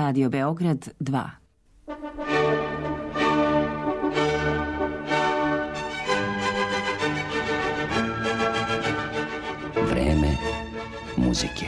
Radio Beograd 2. Vreme muzike.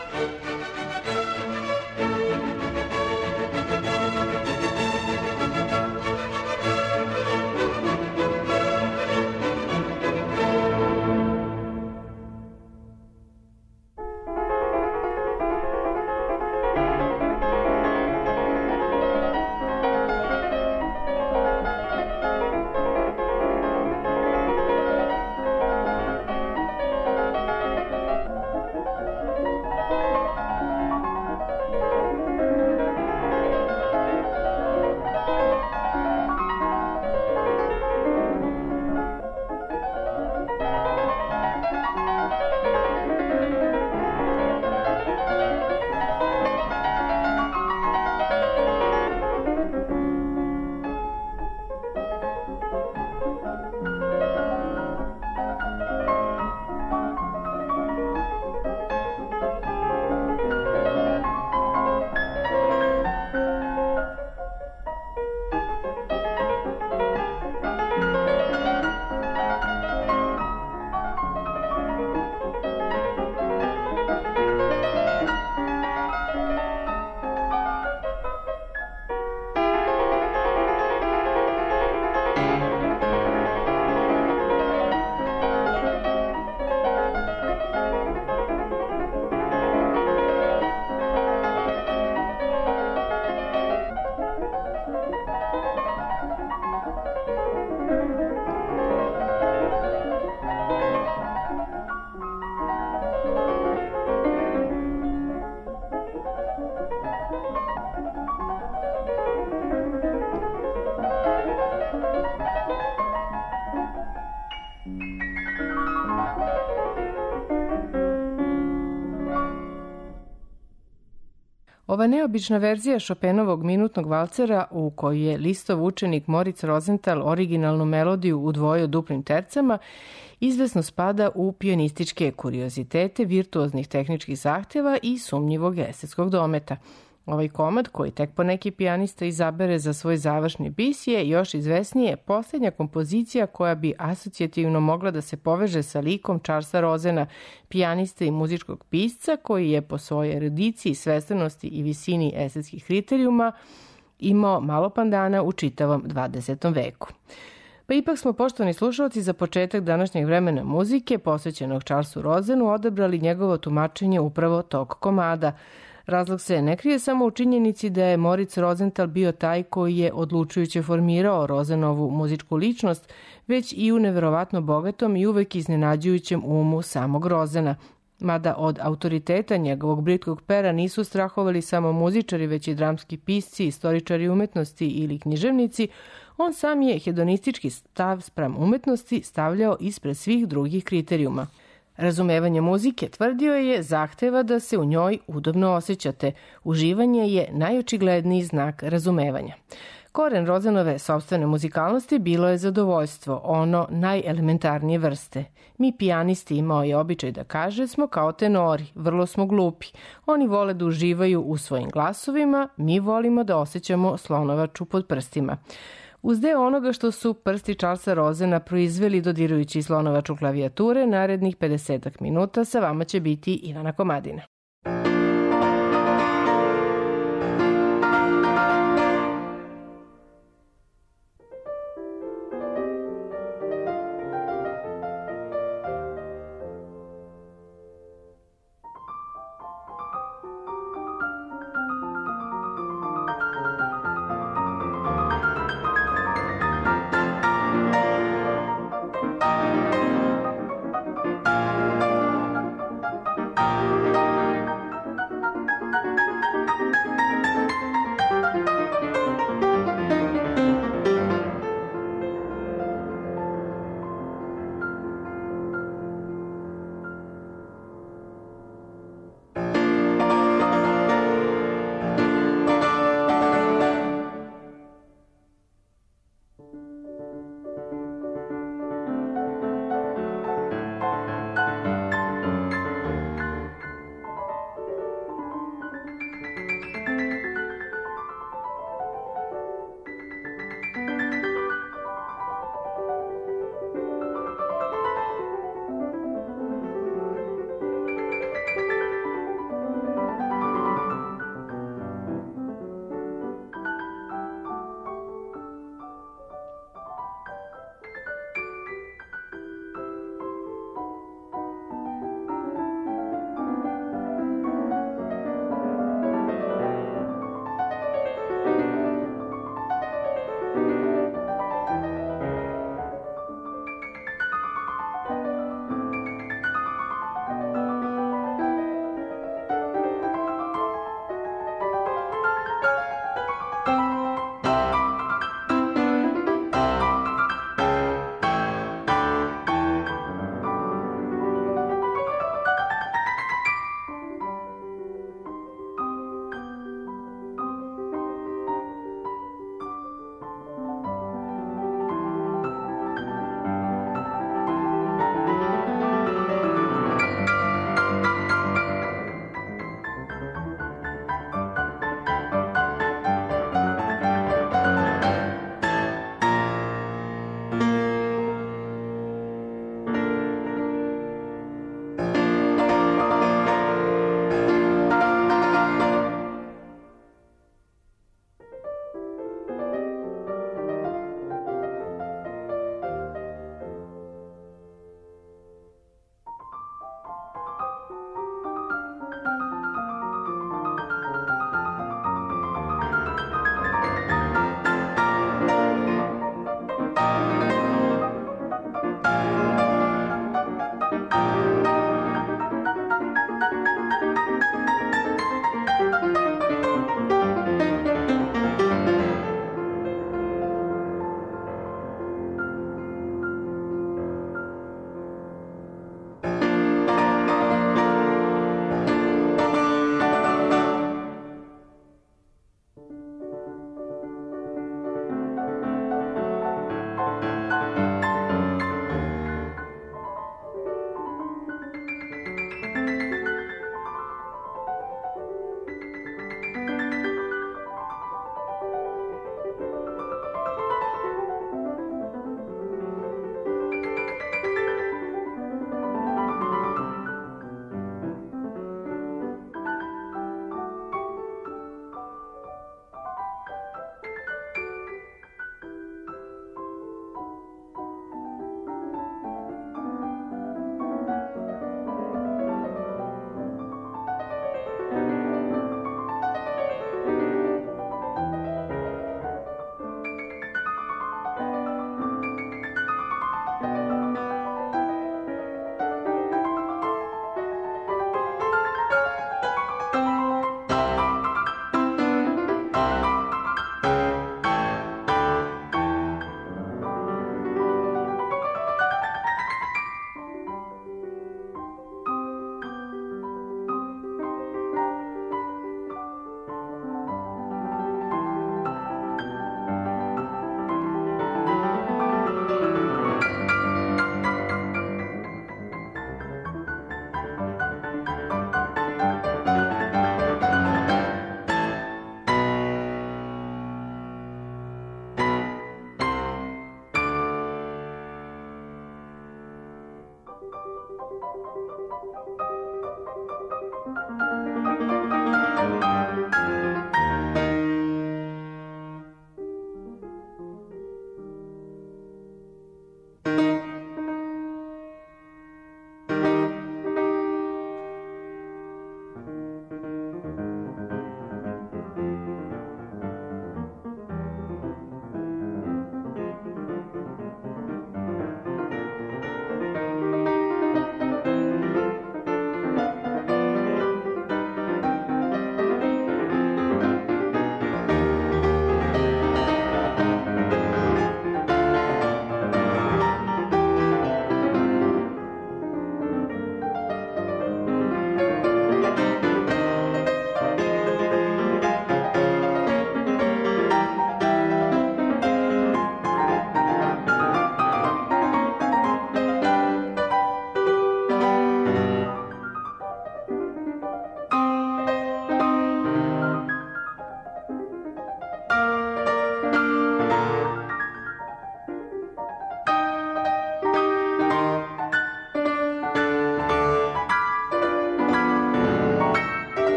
Ova neobična verzija Chopinovog minutnog valcera u kojoj je Listov učenik Moritz Rosenthal originalnu melodiju udvojio duplim tercama izvesno spada u pionističke kuriozitete, virtuoznih tehničkih zahteva i sumnjivog estetskog dometa. Ovaj komad, koji tek poneki pijanista izabere za svoj završni bis, je još izvesnije posljednja kompozicija koja bi asocijativno mogla da se poveže sa likom Charlesa Rosena, pijaniste i muzičkog pisca koji je po svojoj erudiciji, svesrenosti i visini estetskih kriterijuma imao malo pandana u čitavom 20. veku. Pa ipak smo, poštovani slušalci, za početak današnjeg vremena muzike posvećenog Charlesu Rosenu odabrali njegovo tumačenje upravo tog komada. Razlog se ne krije samo u činjenici da je Moritz Rosenthal bio taj koji je odlučujuće formirao Rosenovu muzičku ličnost, već i u neverovatno bogatom i uvek iznenađujućem umu samog Rosena. Mada od autoriteta njegovog britkog pera nisu strahovali samo muzičari, već i dramski pisci, istoričari umetnosti ili književnici, on sam je hedonistički stav spram umetnosti stavljao ispred svih drugih kriterijuma. Razumevanje muzike, tvrdio je, zahteva da se u njoj udobno osjećate. Uživanje je najočigledniji znak razumevanja. Koren Rosenove sopstvene muzikalnosti bilo je zadovoljstvo, ono najelementarnije vrste. Mi pijanisti, imao je običaj da kaže, smo kao tenori, vrlo smo glupi. Oni vole da uživaju u svojim glasovima, mi volimo da osjećamo slonovaču pod prstima. Uz deo onoga što su prsti Charlesa Rosena proizveli dodirujući slonovaču klavijature, narednih 50 minuta sa vama će biti Ivana Komadina.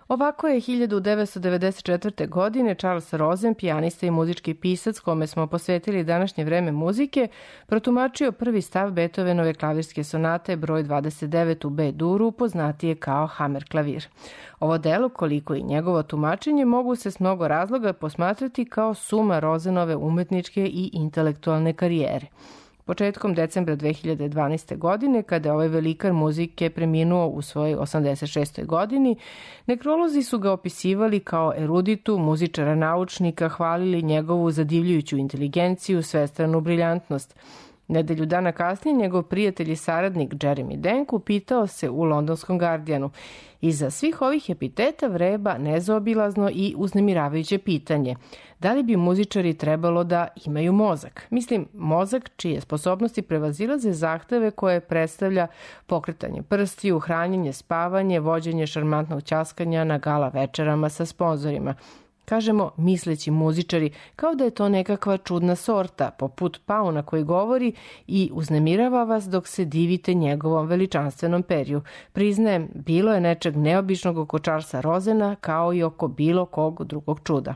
Ovako je 1994. godine Charles Rosen, pijanista i muzički pisac kome smo posvetili današnje vreme muzike, protumačio prvi stav Beethovenove klavirske sonate broj 29 u B-duru, poznatije kao Hammer klavir. Ovo delo, koliko i njegovo tumačenje, mogu se s mnogo razloga posmatrati kao suma Rosenove umetničke i intelektualne karijere. Početkom decembra 2012. godine, kada je ovaj velikar muzike preminuo u svojoj 86. godini, nekrolozi su ga opisivali kao eruditu, muzičara naučnika, hvalili njegovu zadivljujuću inteligenciju, svestranu briljantnost. Nedelju dana kasnije njegov prijatelj i saradnik Jeremy Denk upitao se u londonskom Guardianu: iza svih ovih epiteta vreba nezaobilazno i uznemiravajuće pitanje: da li bi muzičari trebalo da imaju mozak? Mislim, mozak čije sposobnosti prevazilaze zahteve koje predstavlja pokretanje prstiju, hranjenje, spavanje, vođenje šarmantnog ćaskanja na gala večerama sa sponzorima. Kažemo misleći muzičari, kao da je to nekakva čudna sorta, poput pauna koji govori i uznemirava vas dok se divite njegovom veličanstvenom perju. Priznajem, bilo je nečeg neobičnog oko Charlesa Rosena, kao i oko bilo kog drugog čuda.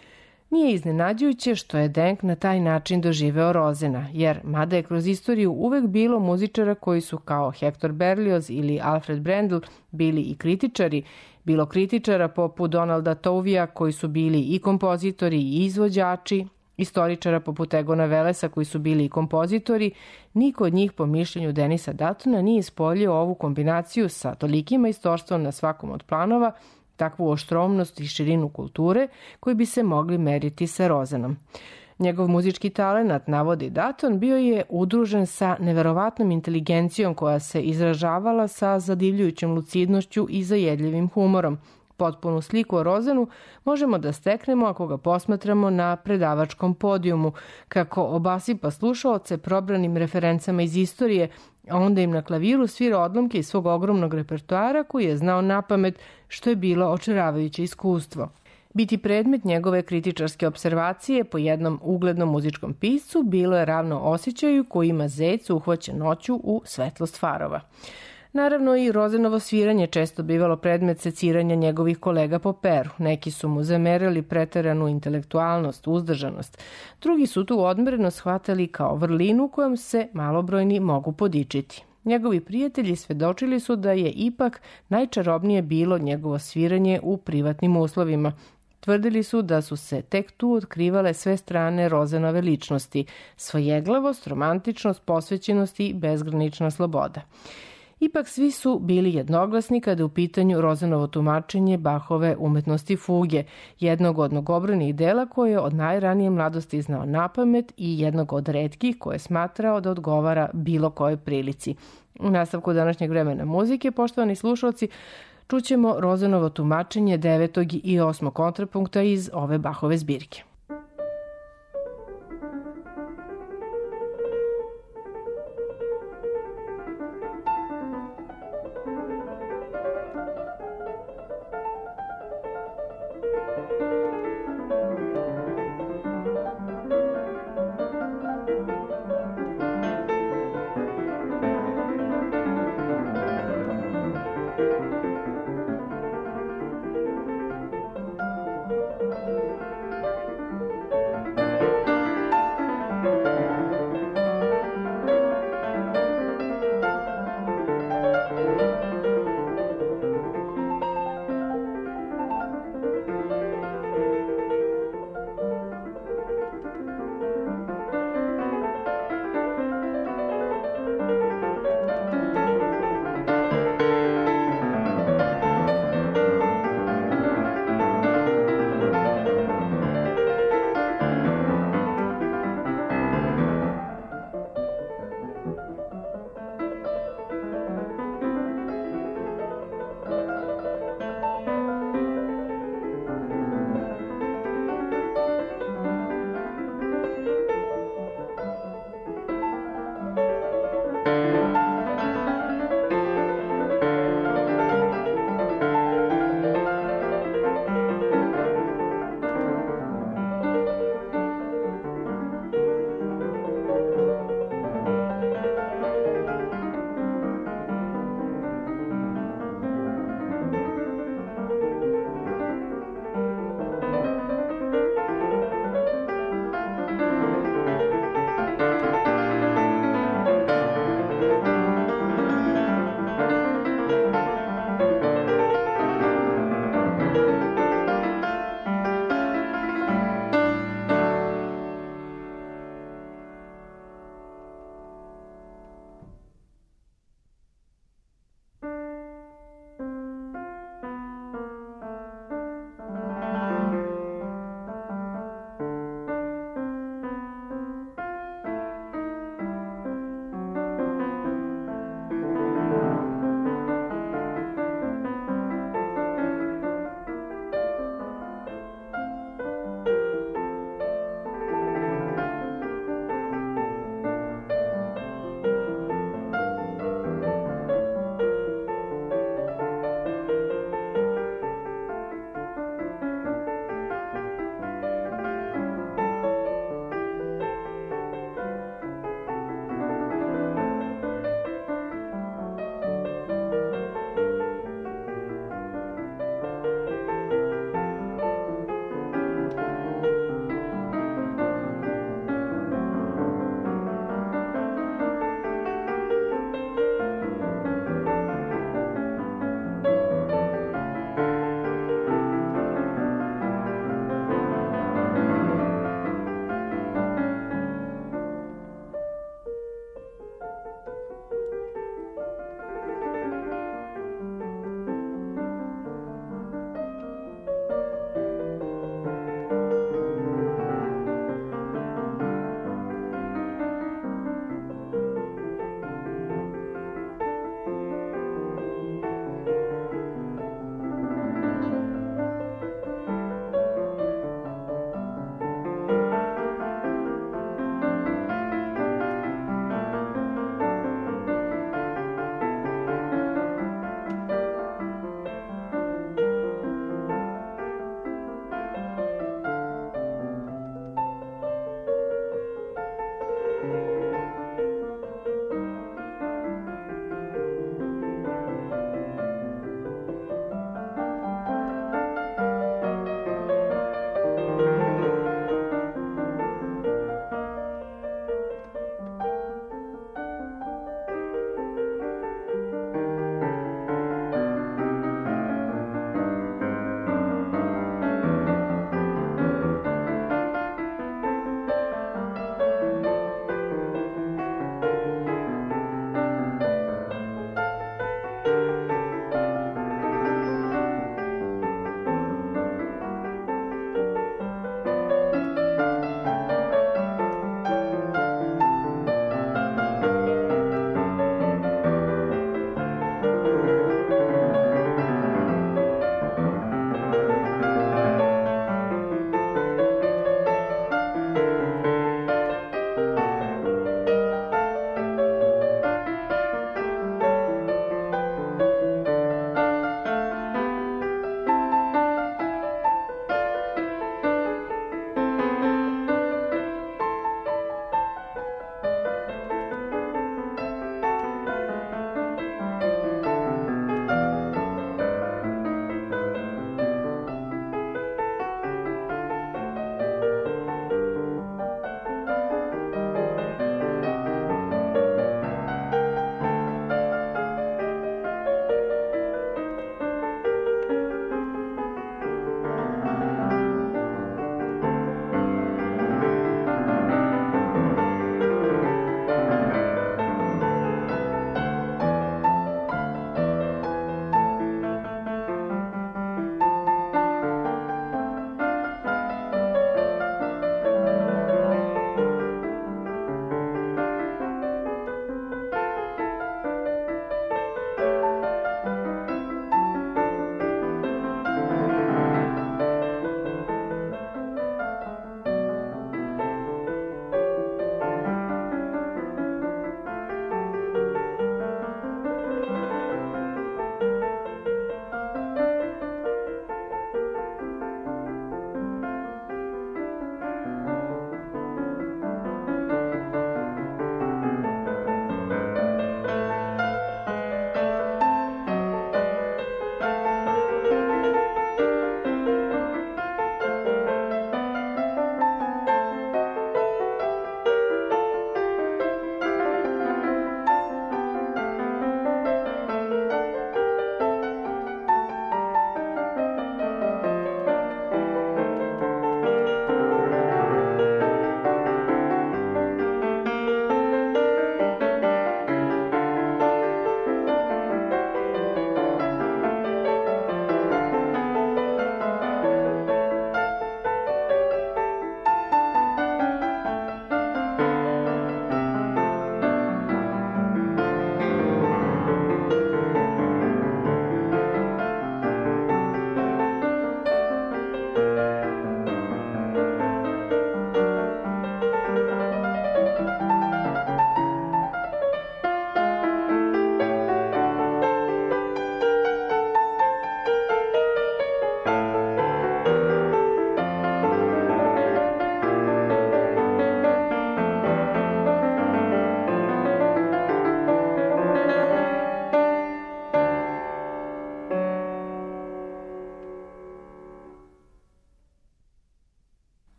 Nije iznenađujuće što je Denk na taj način doživeo Rosena, jer mada je kroz istoriju uvek bilo muzičara koji su kao Hector Berlioz ili Alfred Brendel bili i kritičari, bilo kritičara poput Donalda Tovija koji su bili i kompozitori i izvođači, istoričara poput Egona Velesa koji su bili i kompozitori, niko od njih po mišljenju Denisa Duttona nije ispoljio ovu kombinaciju sa tolikim majstorstvom na svakom od planova, takvu oštromnost i širinu kulture koji bi se mogli meriti sa Rosenom. Njegov muzički talenat, navodi Dutton, bio je udružen sa neverovatnom inteligencijom koja se izražavala sa zadivljujućom lucidnošću i zajedljivim humorom. Potpunu sliku o Rosenu možemo da steknemo ako ga posmatramo na predavačkom podijumu, kako obasipa slušaoce probranim referencama iz istorije, a onda im na klaviru svira odlomke iz svog ogromnog repertoara koji je znao napamet, što je bilo očaravajuće iskustvo. Biti predmet njegove kritičarske observacije po jednom uglednom muzičkom piscu bilo je ravno osjećaju koji ima zec uhvaćen noću u svetlost farova. Naravno i Rosenovo sviranje često bivalo predmet seciranja njegovih kolega po peru. Neki su mu zamerali preteranu intelektualnost, uzdržanost. Drugi su tu odmerenost shvatali kao vrlinu kojom se malobrojni mogu podičiti. Njegovi prijatelji svedočili su da je ipak najčarobnije bilo njegovo sviranje u privatnim uslovima. Tvrdili su da su se tek tu otkrivale sve strane Rosenove ličnosti, svojeglavost, romantičnost, posvećenost i bezgranična sloboda. Ipak svi su bili jednoglasni kada je u pitanju Rosenovo tumačenje Bachove umetnosti fuge, jednog od mnogobrojnih dela koje je od najranije mladosti znao napamet i jednog od retkih koje je smatrao da odgovara bilo kojoj prilici. U nastavku današnjeg vremena muzike, poštovani slušalci, čućemo Rosenovo tumačenje 9. i 8. kontrapunkta iz ove Bachove zbirke.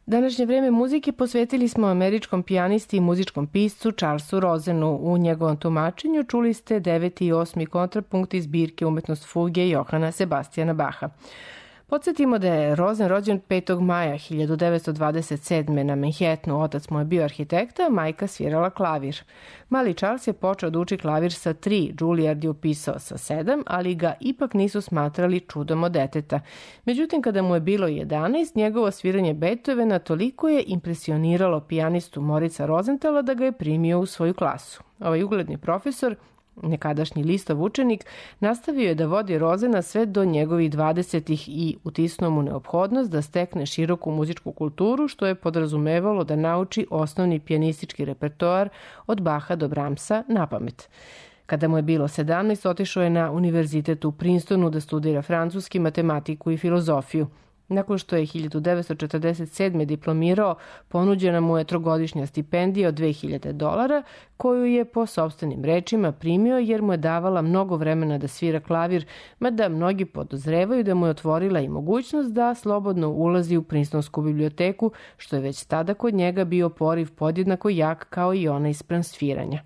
Današnje vreme muzike posvetili smo američkom pijanisti i muzičkom piscu Charlesu Rosenu. U njegovom tumačenju čuli ste 9. i 8. kontrapunkt iz zbirke Umetnost fuge Johana Sebastijana Baha. Podsjetimo da je Rosen rođen 5. maja 1927. na Manhattanu. Otac mu je bio arhitekta, majka svirala klavir. Mali Charles je počeo da uči klavir sa 3, Juilliard je upisao sa 7, ali ga ipak nisu smatrali čudom od deteta. Međutim, kada mu je bilo 11, njegovo sviranje Beethovena toliko je impresioniralo pijanistu Morica Rosenthala da ga je primio u svoju klasu. Ovaj ugledni profesor, nekadašnji Listov učenik, nastavio je da vodi Rosena sve do njegovih 20 i utisnuo mu neophodnost da stekne široku muzičku kulturu, što je podrazumevalo da nauči osnovni pijanistički repertoar od Baha do Brahmsa na pamet. Kada mu je bilo 17, otišao je na univerzitet u Princetonu da studira francuski, matematiku i filozofiju. Nakon što je 1947. diplomirao, ponuđena mu je 3-godišnja stipendija od $2000, koju je po sopstvenim rečima primio jer mu je davala mnogo vremena da svira klavir, mada mnogi podozrevaju da mu je otvorila i mogućnost da slobodno ulazi u Princetonsku biblioteku, što je već tada kod njega bio poriv podjednako jak kao i onaj spram sviranja.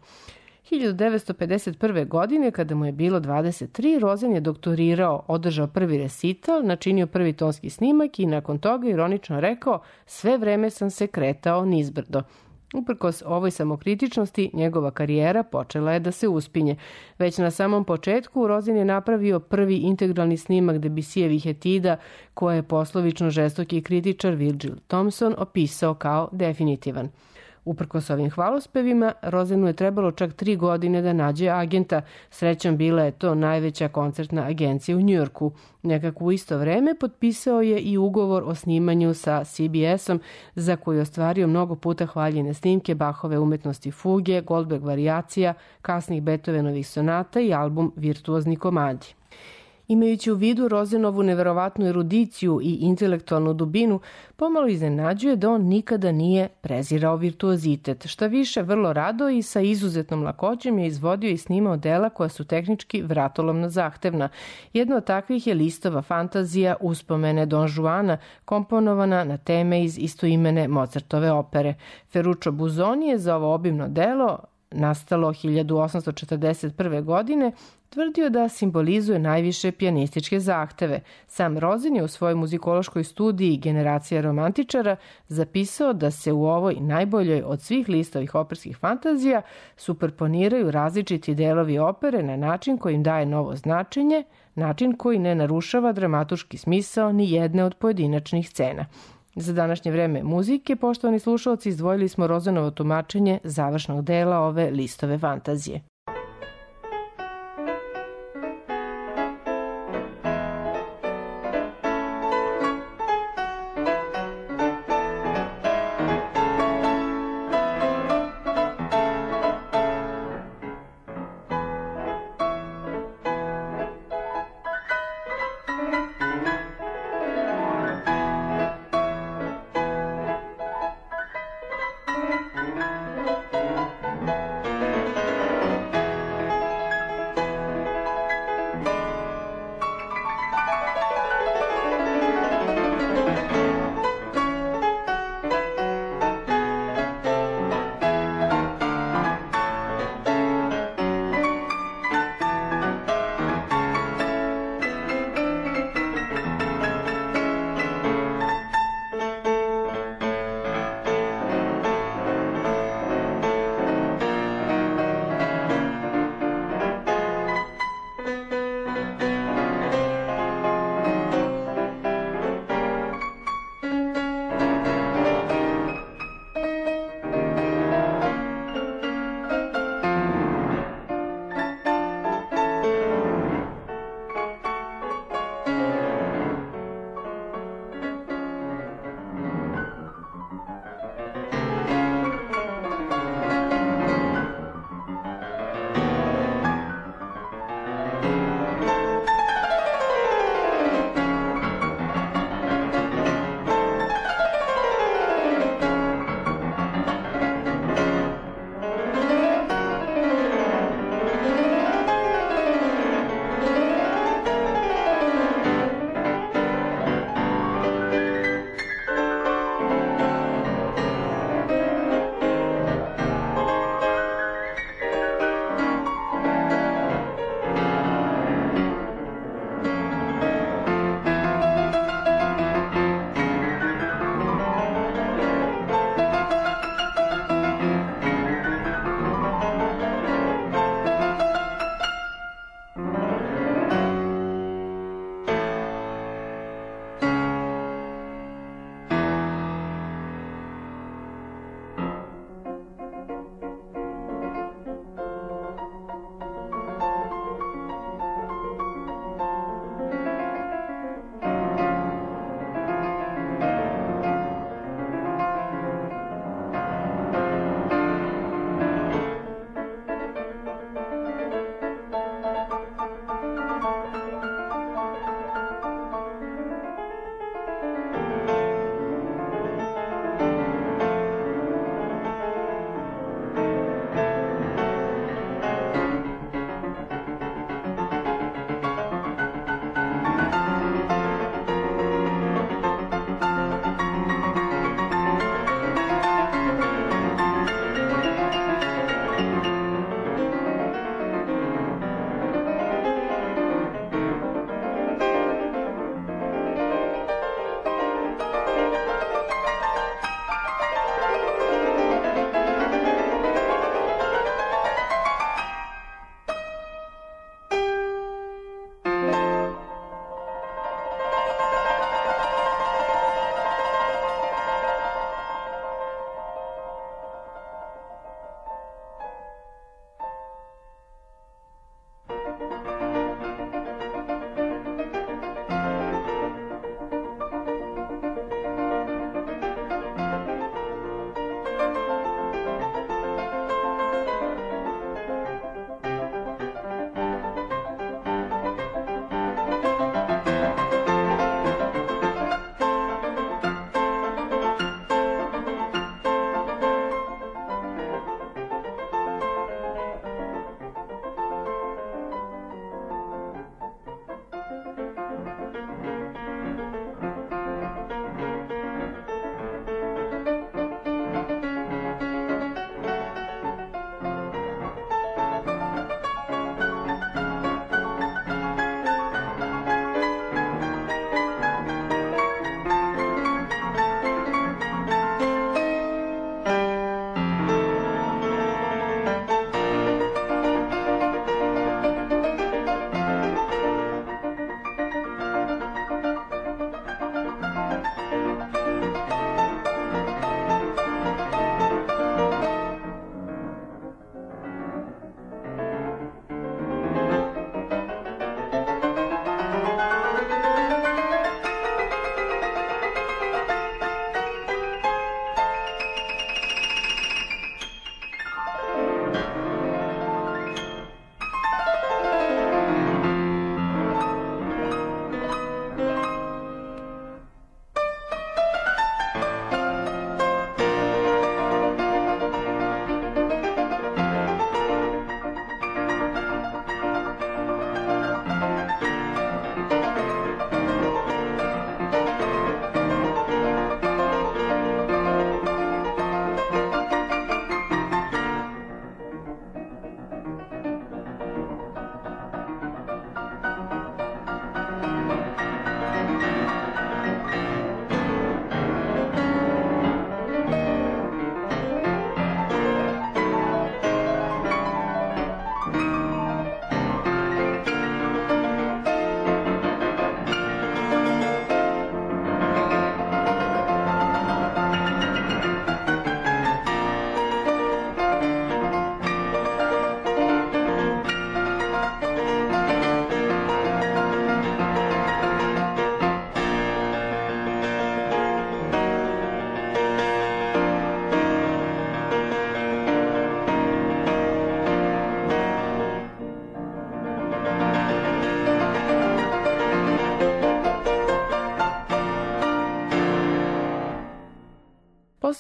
1951. godine, kada mu je bilo 23, Rosen je doktorirao, održao prvi resital, načinio prvi tonski snimak i nakon toga ironično rekao: sve vreme sam se kretao nizbrdo. Uprkos ovoj samokritičnosti, njegova karijera počela je da se uspinje. Već na samom početku Rosen je napravio prvi integralni snimak Debussijevih etida, koje je poslovično žestoki kritičar Virgil Thomson opisao kao definitivan. Uprkos ovim hvalospevima, Rosenu je trebalo čak 3 godine da nađe agenta. Srećom, bila je to najveća koncertna agencija u Njujorku. Nekako u isto vreme potpisao je i ugovor o snimanju sa CBS-om, za koji je ostvario mnogo puta hvaljene snimke Bachove umetnosti fuge, Goldberg varijacija, kasnih Beethovenovih sonata i album Virtuozni komadi. Imajući u vidu Rosenovu neverovatnu erudiciju i intelektualnu dubinu, pomalo iznenađuje da on nikada nije prezirao virtuozitet. Šta više, vrlo rado i sa izuzetnom lakoćem je izvodio i snimao dela koja su tehnički vratolomno zahtevna. Jedno od takvih je Listova fantazija Uspomene Don Juana, komponovana na teme iz istoimene Mozartove opere. Ferruccio Busoni je za ovo obimno delo, nastalo 1841. godine, tvrdio da simbolizuje najviše pijanističke zahteve. Sam Rosen je u svojoj muzikološkoj studiji Generacija romantičara zapisao da se u ovoj najboljoj od svih Listovih operskih fantazija superponiraju različiti delovi opere na način koji im daje novo značenje, način koji ne narušava dramatuški smisao ni jedne od pojedinačnih scena. Za današnje vreme muzike, poštovani slušalci, izdvojili smo Rosenovo tumačenje završnog dela ove Listove fantazije.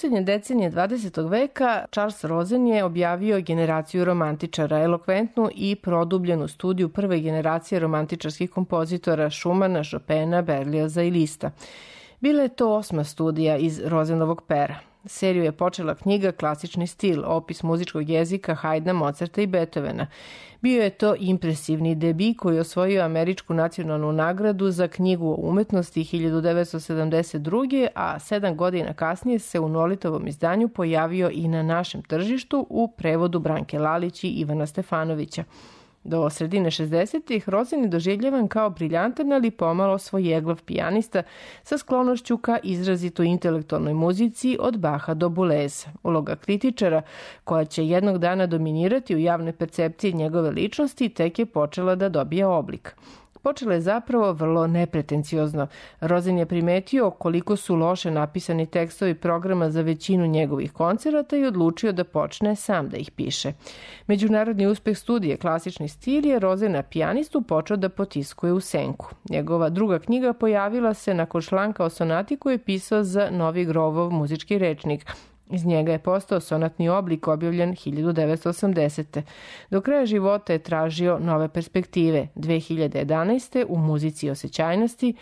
poslednje decenije 20. veka Charles Rosen je objavio generaciju romantičara, elokventnu i produbljenu studiju prve generacije romantičarskih kompozitora Schumana, Chopina, Berlioza i Lista. Bila je to 8. studija iz Rosenovog pera. Seriju je počela knjiga Klasični stil, opis muzičkog jezika Haydna, Mozarta i Beethovena. Bio je to impresivni debi koji je osvojio Američku nacionalnu nagradu za knjigu o umetnosti 1972. a 7 godina kasnije se u Nolitovom izdanju pojavio i na našem tržištu u prevodu Branke Lalić i Ivana Stefanovića. Do sredine 60-ih Rosen je doživljavan kao briljantan, ali pomalo svojeglav pijanista sa sklonošću ka izrazito intelektualnoj muzici od Baha do Bouleza. Uloga kritičara, koja će jednog dana dominirati u javnoj percepciji njegove ličnosti, tek je počela da dobija oblik. Počelo je zapravo vrlo nepretenciozno. Rosen je primetio koliko su loše napisani tekstovi programa za većinu njegovih koncerata i odlučio da počne sam da ih piše. Međunarodni uspeh studije Klasični stil je Rosena pijanistu počeo da potiskuje u senku. Njegova druga knjiga pojavila se nakon članka o sonati koju je pisao za Novi Grovov muzički rečnik. Iz njega je postao sonatni oblik objavljen 1980. Do kraja života je tražio nove perspektive. 2011. u muzici osjećajnosti,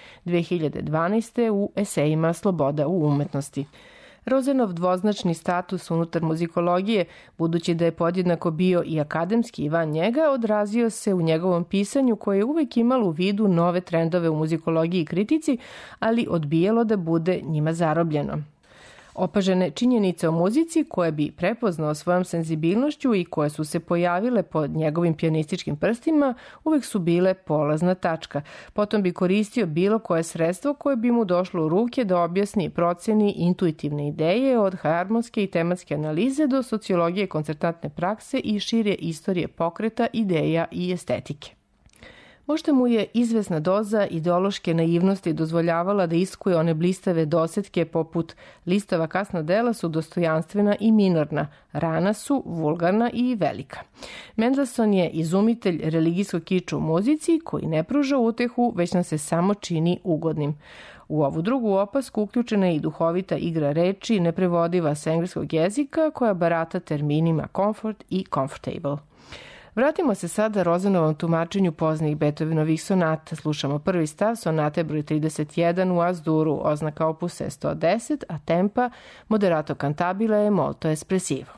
2012. u esejima Sloboda u umetnosti. Rosenov dvoznačni status unutar muzikologije, budući da je podjednako bio i akademski i van njega, odrazio se u njegovom pisanju koje je uvek imalo u vidu nove trendove u muzikologiji i kritici, ali odbijalo da bude njima zarobljeno. Opažene činjenice o muzici koje bi prepoznao svojom senzibilnošću i koje su se pojavile pod njegovim pijanističkim prstima uvek su bile polazna tačka. Potom bi koristio bilo koje sredstvo koje bi mu došlo u ruke da objasni i proceni intuitivne ideje od harmonske i tematske analize do sociologije koncertantne prakse i šire istorije pokreta, ideja i estetike. Možda mu je izvesna doza ideološke naivnosti dozvoljavala da iskuje one blistave dosetke poput Listova kasna dela su dostojanstvena i minorna, rana su vulgarna i velika. Mendelssohn je izumitelj religijskog kiča u muzici koji ne pruža utehu, već nam se samo čini ugodnim. U ovu drugu opasku uključena je i duhovita igra reči, neprevodiva sa engleskog jezika, koja barata terminima comfort i comfortable. Vratimo se sada Rosenovom tumačenju poznatih Beethovenovih sonata. Slušamo prvi stav sonate broj 31 u As-Duru, oznaka opus 110, a tempa moderato cantabile je molto espressivo.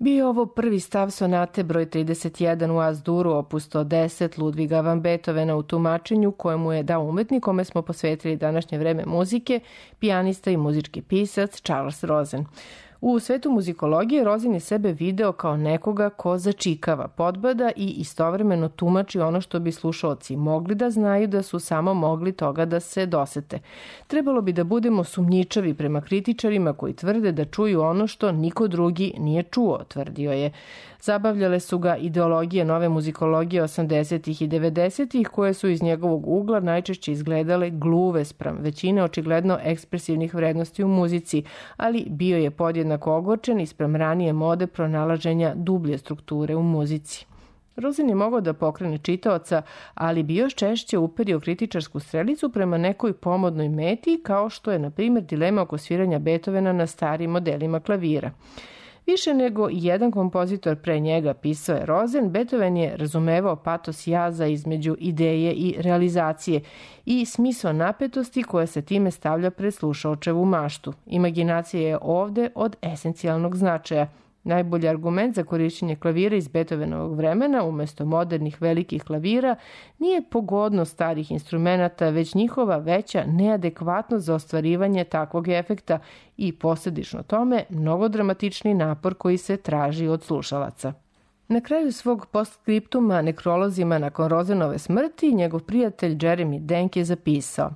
Bio je ovo prvi stav sonate broj 31 u As-Duru, opus 110 Ludviga van Beethovena u tumačenju kojemu je dao umetnik kome smo posvetili današnje vreme muzike, pijanista i muzički pisac Charles Rosen. U svetu muzikologije Rosen je sebe video kao nekoga ko začikava, podbada i istovremeno tumači ono što bi slušaoci mogli da znaju da su samo mogli toga da se dosete. Trebalo bi da budemo sumnjičavi prema kritičarima koji tvrde da čuju ono što niko drugi nije čuo, tvrdio je. Zabavljale su ga ideologije nove muzikologije 80. i 90. koje su iz njegovog ugla najčešće izgledale gluve spram većine očigledno ekspresivnih vrednosti u muzici, ali bio je podjednako ogorčen ispram ranije mode pronalaženja dublje strukture u muzici. Rosen je mogao da pokrene čitaoca, ali bi još češće uperio kritičarsku strelicu prema nekoj pomodnoj meti, kao što je, na primjer, dilema oko sviranja Beethovena na starim modelima klavira. Više nego i jedan kompozitor pre njega, pisao je Rosen, Beethoven je razumevao patos jaza između ideje i realizacije i smisao napetosti koja se time stavlja pred slušaočevu maštu. Imaginacija je ovde od esencijalnog značaja. Najbolji argument za korišćenje klavira iz Beethovenovog vremena umesto modernih velikih klavira nije pogodnost starih instrumenata, već njihova veća neadekvatnost za ostvarivanje takvog efekta i posljedično tome mnogo dramatični napor koji se traži od slušalaca. Na kraju svog postskriptuma nekrolozima nakon Rosenove smrti njegov prijatelj Jeremy Denk je zapisao: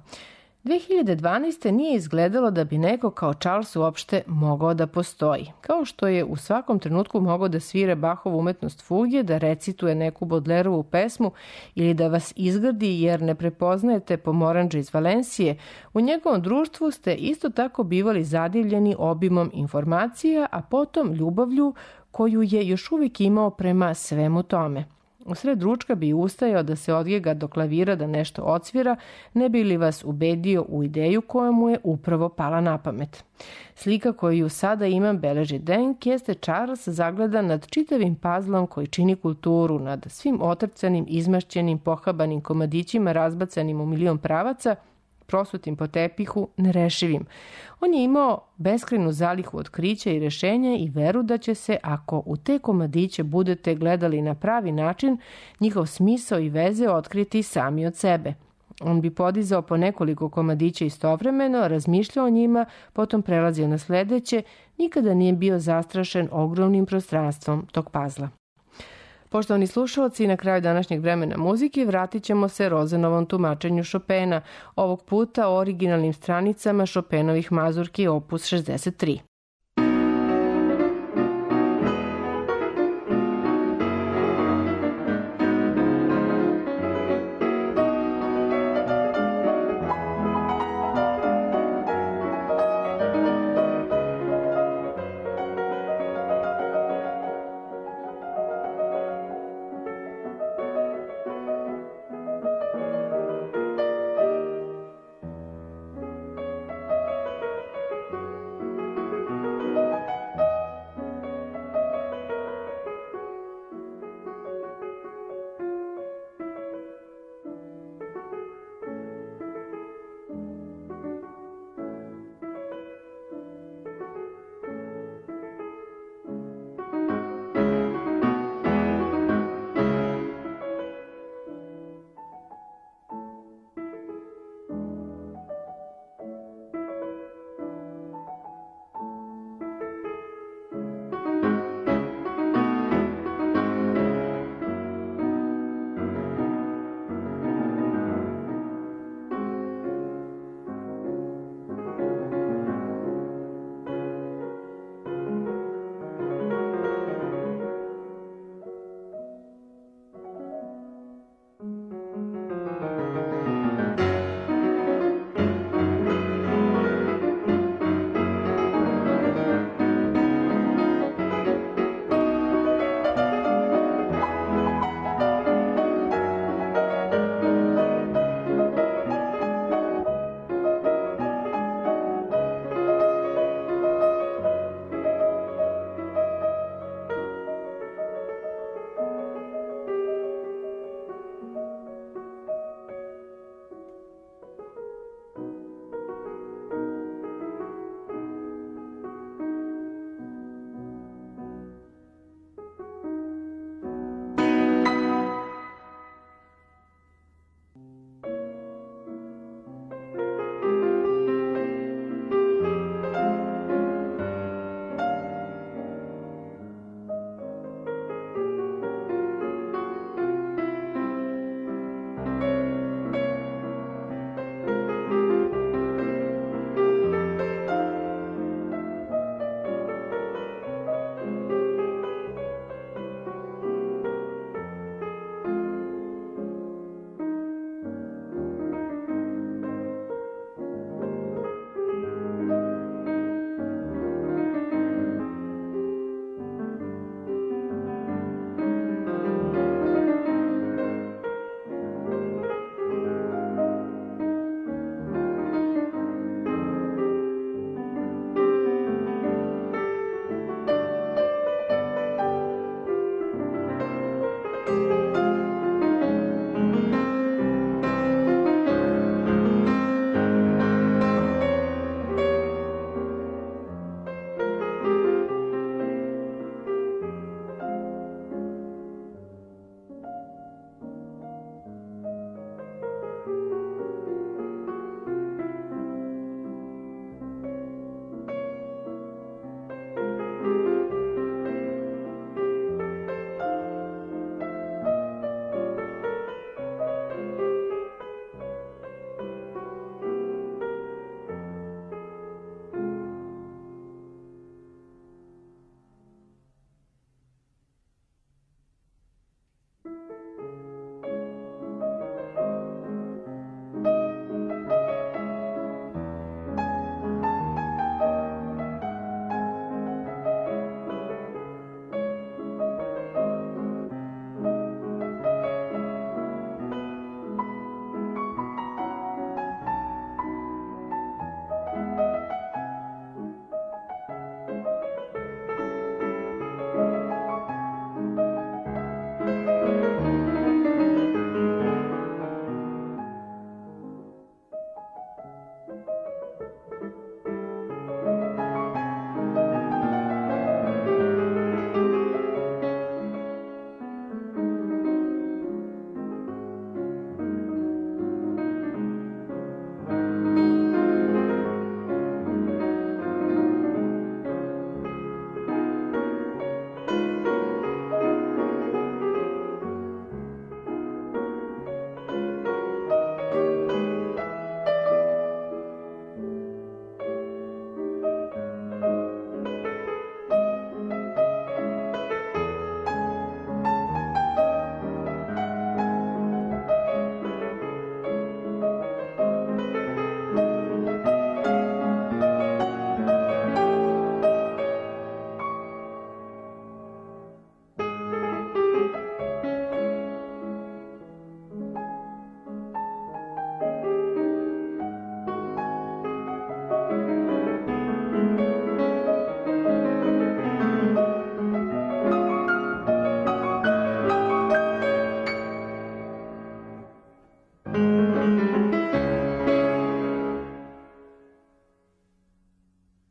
2012. nije izgledalo da bi neko kao Charles uopšte mogao da postoji. Kao što je u svakom trenutku mogao da svira Bachovu umetnost fuge, da recituje neku Baudelarovu pesmu ili da vas izgrdi jer ne prepoznajete Pomoranđe iz Valencije, u njegovom društvu ste isto tako bivali zadivljeni obimom informacija, a potom ljubavlju koju je još uvijek imao prema svemu tome. U sred ručka bi ustajao da se odjega do klavira da nešto odsvira, ne bi li vas ubedio u ideju koja mu je upravo pala na pamet. Slika koju sada imam, beleži Denk, jeste Charles zagledan nad čitavim pazlom koji čini kulturu, nad svim otrcanim, izmašćenim, pohabanim komadićima razbacanim u milion pravaca, prosutim po tepihu, nerešivim. On je imao beskrajnu zalihu otkrića i rešenja i veru da će se, ako u te komadiće budete gledali na pravi način, njihov smisao i veze otkriti sami od sebe. On bi podizao po nekoliko komadića istovremeno, razmišljao o njima, potom prelazio na sledeće, nikada nije bio zastrašen ogromnim prostranstvom tog pazla. Poštovani slušalci, na kraju današnjeg vremena muzike vratit ćemo se Rosenovom tumačenju Chopina, ovog puta o originalnim stranicama Chopinovih mazurki opus 63.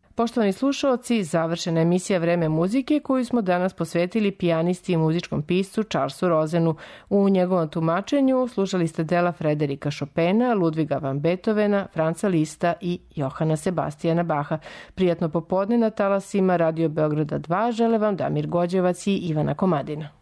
Poštovani slušaoci, završena emisija Vreme muzike koju smo danas posvetili pijanisti i muzičkom piscu Charlesu Rozenu. U njegovom tumačenju slušali ste dela Frederika Chopina, Ludviga van Beethovena, Franca Lista i Johana Sebastijana Baha. Prijatno popodne na talasima Radio Beograda 2 žele vam Damir Gođevac i Ivana Komadina.